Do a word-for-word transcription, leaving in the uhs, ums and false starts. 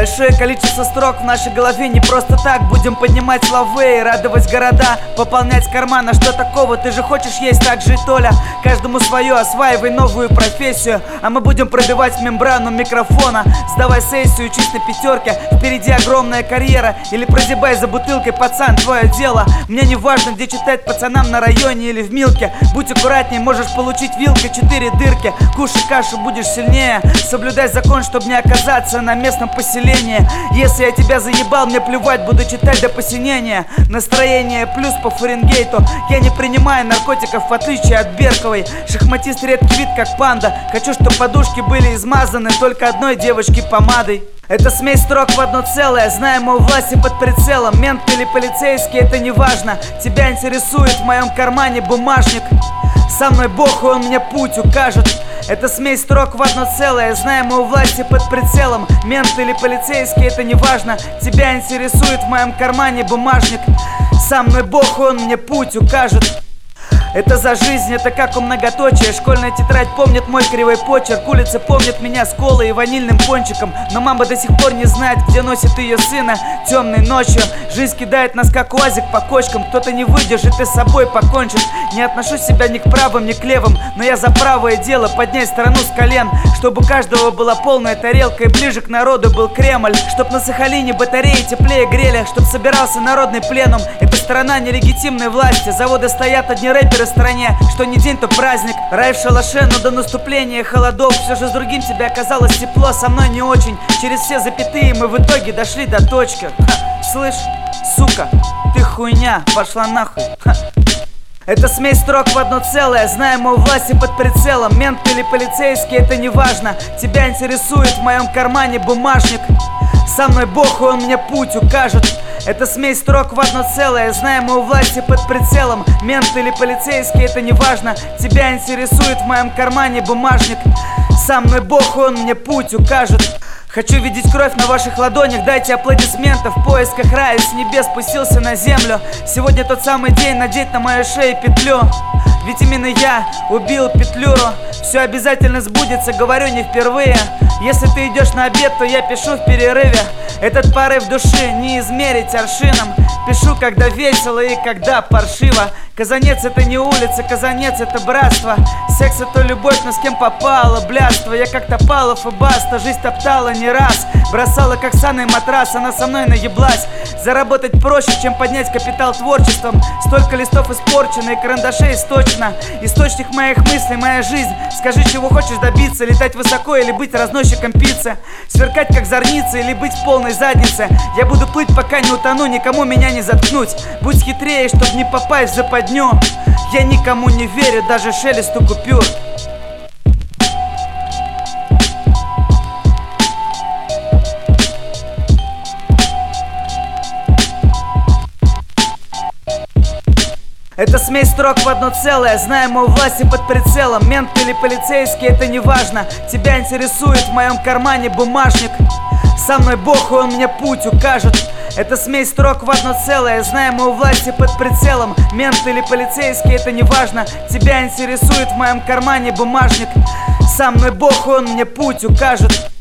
Большое количество строк в нашей голове не просто так. Будем поднимать славы и радовать города, пополнять карман. А что такого? Ты же хочешь есть так же и Толя. Каждому свое, осваивай новую профессию. А мы будем пробивать мембрану микрофона. Сдавай сессию, учись на пятерке. Впереди огромная карьера. Или прозябай за бутылкой, пацан, твое дело. Мне не важно, где читать пацанам, на районе или в Милке. Будь аккуратней, можешь получить вилкой четыре дырки. Кушай кашу, будешь сильнее. Соблюдай закон, чтобы не оказаться на местном поселении. Если я тебя заебал, мне плевать, буду читать до посинения. Настроение плюс по Фаренгейту. Я не принимаю наркотиков, в отличие от Берковой. Шахматист редкий вид, как панда. Хочу, чтобы подушки были измазаны только одной девочки помадой. Это смесь строк в одно целое. Знаем мы у власти под прицелом. Мент или полицейский, это не важно. Тебя интересует в моем кармане бумажник. Со мной Бог, и он мне путь укажет. Это смесь строк в одно целое. Знаем мы у власти под прицелом. Мент или полицейский, это не важно. Тебя интересует в моем кармане бумажник. Со мной Бог, и он мне путь укажет. Это за жизнь, это как у многоточия. Школьная тетрадь помнит мой кривой почерк. Улица помнит меня с колой и ванильным пончиком. Но мама до сих пор не знает, где носит ее сына темной ночью. Жизнь кидает нас как уазик по кочкам. Кто-то не выдержит и с собой покончит. Не отношу себя ни к правым, ни к левым, но я за правое дело поднять страну с колен. Чтобы у каждого была полная тарелка и ближе к народу был Кремль. Чтоб на Сахалине батареи теплее грели. Чтоб собирался народный пленум. Это страна нелегитимной власти. Заводы стоят, одни рэперы в стране. Что не день, то праздник. Рай в шалаше, но до наступления холодов все же с другим тебе оказалось тепло, со мной не очень. Через все запятые мы в итоге дошли до точки. Ха, слышь, сука, ты хуйня, пошла нахуй. Ха. Это смесь строк в одно целое. Знаем мы у власти под прицелом. Мент или полицейский, это не важно. Тебя интересует в моем кармане бумажник. Со мной Бог, и он мне путь укажет. Это смесь строк в одно целое. Знаем мы у власти под прицелом. Мент или полицейский, это не важно. Тебя интересует в моем кармане бумажник. Со мной Бог, и он мне путь укажет. Хочу видеть кровь на ваших ладонях, дайте аплодисментов. В поисках рая с небес спустился на землю. Сегодня тот самый день, надеть на мою шею петлю. Ведь именно я убил Петлюру. Все обязательно сбудется, говорю не впервые. Если ты идешь на обед, то я пишу в перерыве. Этот порыв души не измерить аршином. Пишу, когда весело и когда паршиво. Казанец это не улица, Казанец это братство. Секс это любовь, но с кем попало блядство. Я как Топалов и Баста, жизнь топтала не раз. Бросала как санный матрас, она со мной наеблась. Заработать проще, чем поднять капитал творчеством. Столько листов испорчено и карандашей источно. Источник моих мыслей, моя жизнь. Скажи, чего хочешь добиться, летать высоко или быть разносчиком пиццы. Сверкать как зорница или быть в полной заднице. Я буду плыть, пока не утону, никому меня не заткнуть. Будь хитрее, чтоб не попасть в западню. Я никому не верю, даже шелесту купюр. Это смесь строк в одно целое. Знаем мы у власти под прицелом. Мент или полицейский, это не важно. Тебя интересует в моем кармане бумажник. Со мной Бог, и он мне путь укажет. Это смесь строк в одно целое. Знаем мы у власти под прицелом. Мент или полицейский, это не важно. Тебя интересует в моем кармане бумажник. Со мной Бог, и он мне путь укажет.